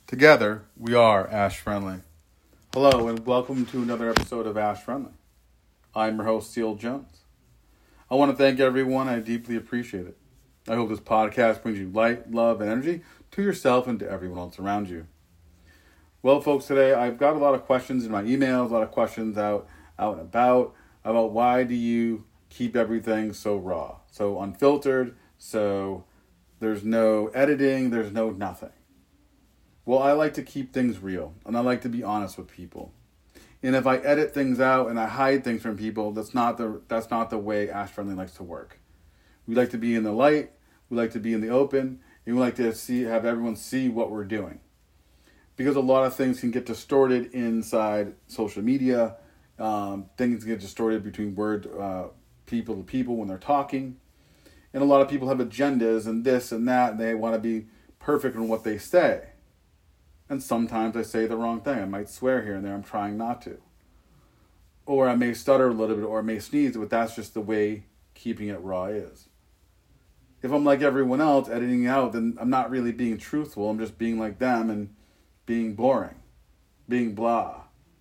Together, we are Ash Friendly. Hello, and welcome to another episode of Ash Friendly. I'm your host, Seal Jones. I want to thank everyone. I deeply appreciate it. I hope this podcast brings you light, love, and energy to yourself and to everyone else around you. Well, folks, today I've got a lot of questions in my emails, a lot of questions out and about why do you keep everything so raw, so unfiltered, so there's no editing, there's no nothing. Well, I like to keep things real, and I like to be honest with people. And if I edit things out and I hide things from people, that's not the way Ash Friendly likes to work. We like to be in the light, we like to be in the open, and we like to have everyone see what we're doing. Because a lot of things can get distorted inside social media. Things get distorted between people to people when they're talking. And a lot of people have agendas and this and that, and they want to be perfect in what they say. And sometimes I say the wrong thing. I might swear here and there. I'm trying not to. Or I may stutter a little bit, or I may sneeze, but that's just the way keeping it raw is. If I'm like everyone else, editing out, then I'm not really being truthful. I'm just being like them and being boring, being blah.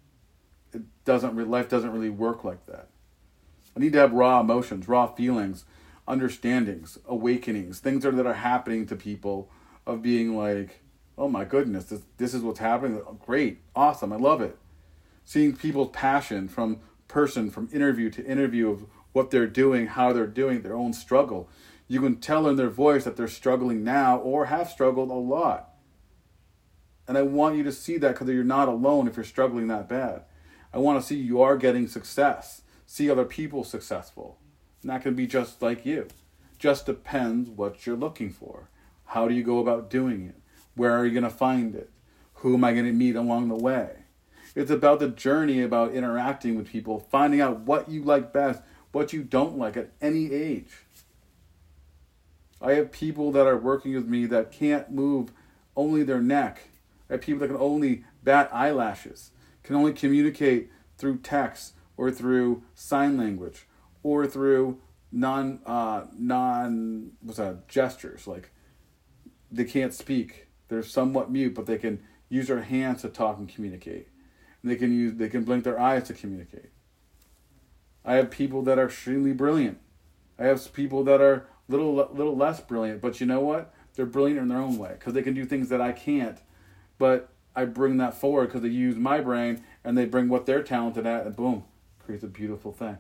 Life doesn't really work like that. I need to have raw emotions, raw feelings, understandings, awakenings, things that are happening to people of being like, oh my goodness, this is what's happening. Great, awesome, I love it. Seeing people's passion from interview to interview of what they're doing, how they're doing, their own struggle. You can tell in their voice that they're struggling now or have struggled a lot. And I want you to see that because you're not alone if you're struggling that bad. I want to see you are getting success. See other people successful. And that can be just like you. Just depends what you're looking for. How do you go about doing it? Where are you going to find it? Who am I going to meet along the way? It's about the journey, about interacting with people, finding out what you like best, what you don't like at any age. I have people that are working with me that can't move only their neck. I have people that can only bat eyelashes, can only communicate through text or through sign language or through gestures. Like they can't speak. They're somewhat mute, but they can use their hands to talk and communicate. And they can blink their eyes to communicate. I have people that are extremely brilliant. I have people that are little less brilliant, but you know what? They're brilliant in their own way because they can do things that I can't. But I bring that forward because they use my brain and they bring what they're talented at, and boom, creates a beautiful thing.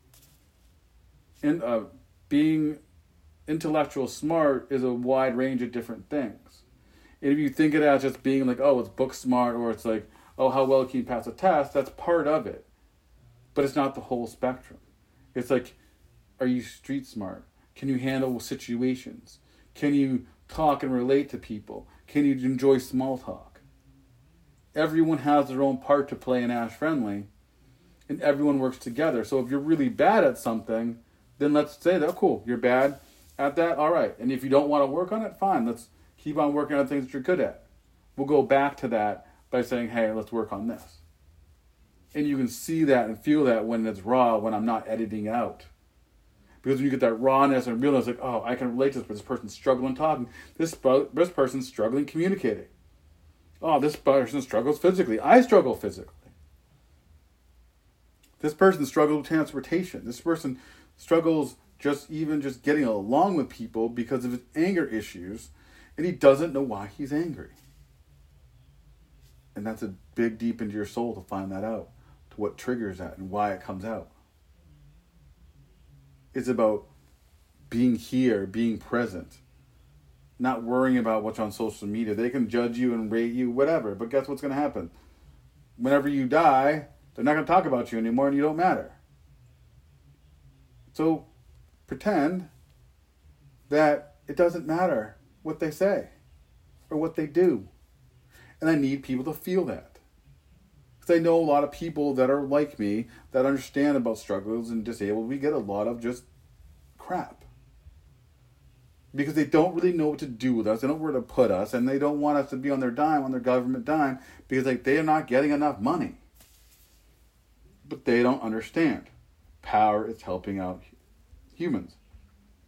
And being intellectual smart is a wide range of different things. And if you think it as just being like, oh, it's book smart, or it's like, oh, how well can you pass a test? That's part of it. But it's not the whole spectrum. It's like, are you street smart? Can you handle situations? Can you talk and relate to people? Can you enjoy small talk? Everyone has their own part to play in Ash Friendly, and everyone works together. So if you're really bad at something, then let's say that, oh, cool, you're bad at that, all right. And if you don't want to work on it, fine, let's keep on working on things that you're good at. We'll go back to that by saying, hey, let's work on this. And you can see that and feel that when it's raw, when I'm not editing out. Because when you get that rawness and realize, like, oh, I can relate to this person's struggling talking. This person's struggling communicating. Oh, this person struggles physically. I struggle physically. This person struggles with transportation. This person struggles just getting along with people because of his anger issues. And he doesn't know why he's angry. And that's a big deep into your soul to find that out. To what triggers that and why it comes out. It's about being here, being present. Not worrying about what's on social media. They can judge you and rate you, whatever. But guess what's going to happen? Whenever you die, they're not going to talk about you anymore and you don't matter. So pretend that it doesn't matter what they say or what they do. And I need people to feel that. Because I know a lot of people that are like me that understand about struggles and disabled. We get a lot of just crap. Because they don't really know what to do with us. They don't know where to put us. And they don't want us to be on their dime, on their government dime. Because they are not getting enough money. But they don't understand. Power is helping out humans.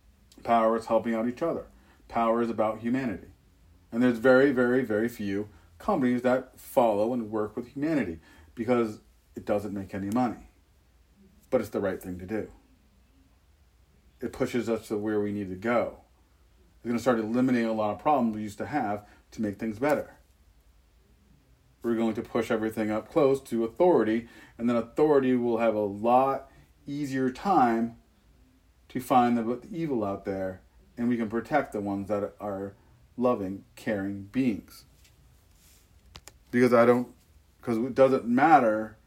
Power is helping out each other. Power is about humanity. And there's very, very, very few companies that follow and work with humanity because it doesn't make any money. But it's the right thing to do. It pushes us to where we need to go. It's going to start eliminating a lot of problems we used to have to make things better. We're going to push everything up close to authority, and then authority will have a lot easier time to find the evil out there, and we can protect the ones that are loving, caring beings. Because it doesn't matter.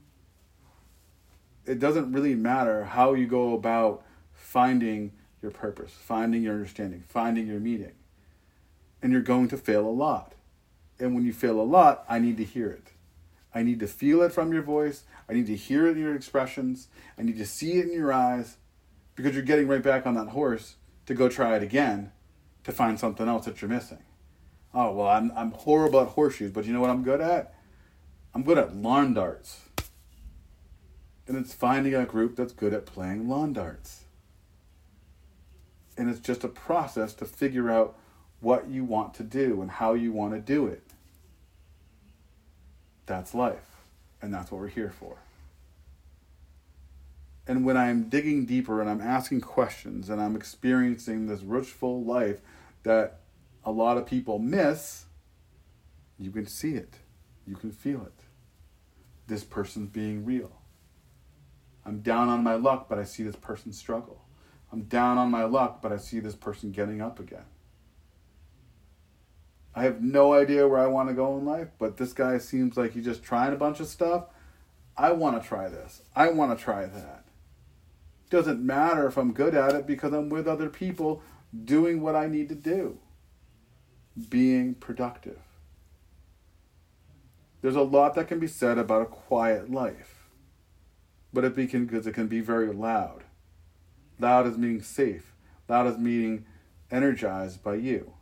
It doesn't really matter how you go about finding your purpose, finding your understanding, finding your meaning. And you're going to fail a lot. And when you fail a lot, I need to hear it. I need to feel it from your voice. I need to hear it in your expressions. I need to see it in your eyes, because you're getting right back on that horse to go try it again to find something else that you're missing. Oh, well, I'm horrible at horseshoes, but you know what I'm good at? I'm good at lawn darts. And it's finding a group that's good at playing lawn darts. And it's just a process to figure out what you want to do and how you want to do it. That's life. And that's what we're here for. And when I'm digging deeper and I'm asking questions and I'm experiencing this richful life that a lot of people miss, you can see it. You can feel it. This person's being real. I'm down on my luck, but I see this person struggle. I'm down on my luck, but I see this person getting up again. I have no idea where I want to go in life, but this guy seems like he's just trying a bunch of stuff. I want to try this. I want to try that. Doesn't matter if I'm good at it, because I'm with other people doing what I need to do. Being productive. There's a lot that can be said about a quiet life, but because it can be very loud. Loud as meaning safe. Loud as meaning energized by you.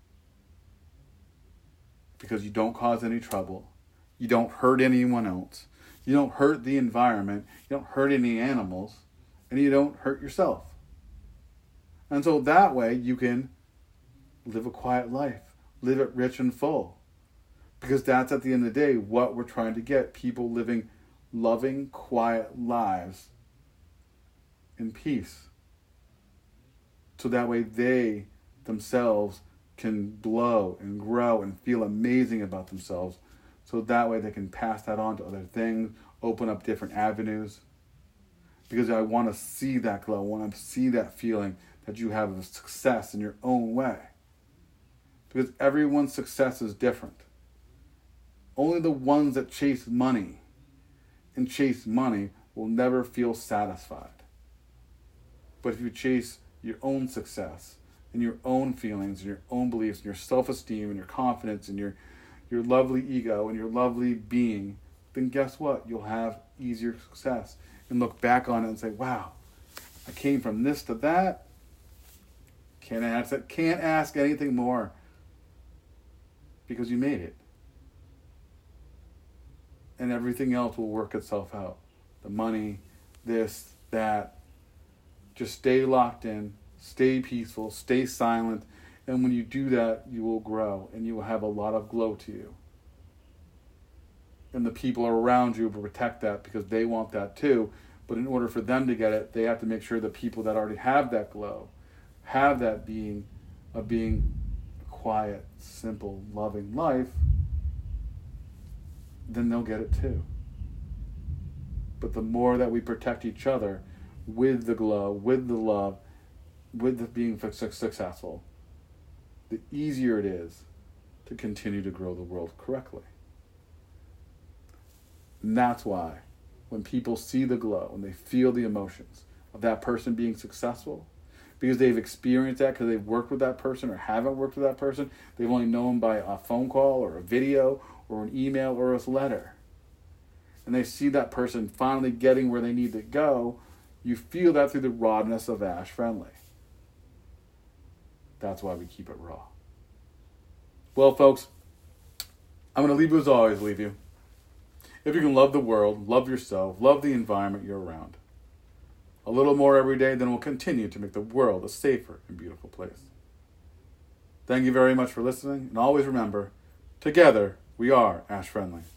Because you don't cause any trouble. You don't hurt anyone else. You don't hurt the environment. You don't hurt any animals. And you don't hurt yourself. And so that way you can live a quiet life. Live it rich and full. Because that's, at the end of the day, what we're trying to get. People living loving, quiet lives in peace. So that way they themselves can glow and grow and feel amazing about themselves. So that way they can pass that on to other things, open up different avenues. Because I want to see that glow. I want to see that feeling that you have of success in your own way. Because everyone's success is different. Only the ones that chase money will never feel satisfied. But if you chase your own success and your own feelings and your own beliefs and your self-esteem and your confidence and your lovely ego and your lovely being, then guess what? You'll have easier success and look back on it and say, wow, I came from this to that. Can't ask anything more, because you made it. And everything else will work itself out. The money, this, that. Just stay locked in, stay peaceful, stay silent. And when you do that, you will grow and you will have a lot of glow to you. And the people around you will protect that, because they want that too. But in order for them to get it, they have to make sure the people that already have that glow, have that being a quiet, simple, loving life, then they'll get it too. But the more that we protect each other with the glow, with the love, with the being successful, the easier it is to continue to grow the world correctly. And that's why when people see the glow and they feel the emotions of that person being successful, because they've experienced that, because they've worked with that person or haven't worked with that person, they've only known by a phone call or a video or an email or a letter, and they see that person finally getting where they need to go, you feel that through the rawness of Ash Friendly. That's why we keep it raw. Well, folks, I'm going to leave you as I always leave you. If you can love the world, love yourself, love the environment you're around, a little more every day, then we'll continue to make the world a safer and beautiful place. Thank you very much for listening, and always remember, Together, we are Ash Friendly.